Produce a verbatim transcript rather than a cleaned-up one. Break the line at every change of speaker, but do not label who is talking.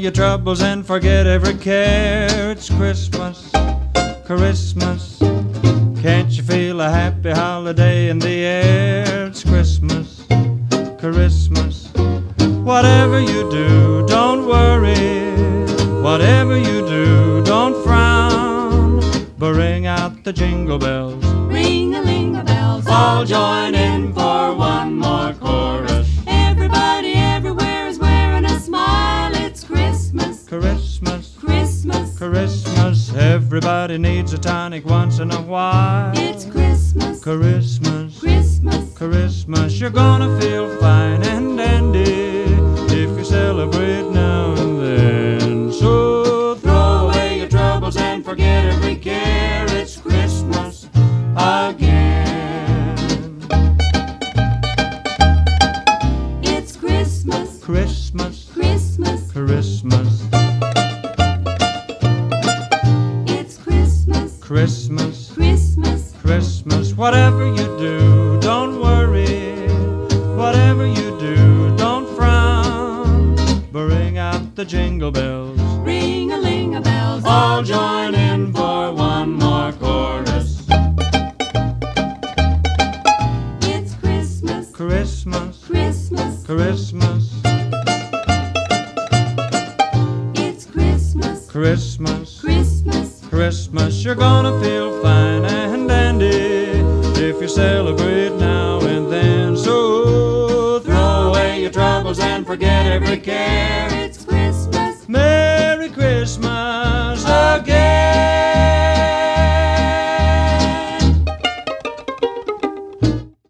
your troubles and forget every care. It's Christmas, Christmas. Can't you feel a happy holiday in the air? It's Christmas, Christmas. Whatever you do, don't worry. Whatever you do, don't frown. But ring out the jingle bells.
Ring-a-ling-a-bells.
All join in for one more chorus.
Everybody everywhere is wearing a smile. It's Christmas,
Christmas,
Christmas,
Christmas. Everybody needs a tonic once in a while.
it's Christmas,
Christmas,
Christmas.
Christmas. You're gonna feel fine and dandy if you celebrate now and then. So throw away your troubles and forget every care. It's Christmas again.
It's Christmas,
Christmas,
Christmas.
Christmas,
It's Christmas,
Christmas,
Christmas.
Christmas. Whatever you do, don't worry. Whatever you do, don't frown. But ring out the jingle bells.
Ring-a-ling-a-bells.
All join in for one more chorus.
It's Christmas,
Christmas,
Christmas.
Christmas,
It's Christmas,
Christmas,
Christmas.
Christmas. You're gonna feel fine and dandy if you celebrate now and then. So throw away your troubles and forget every care.
It's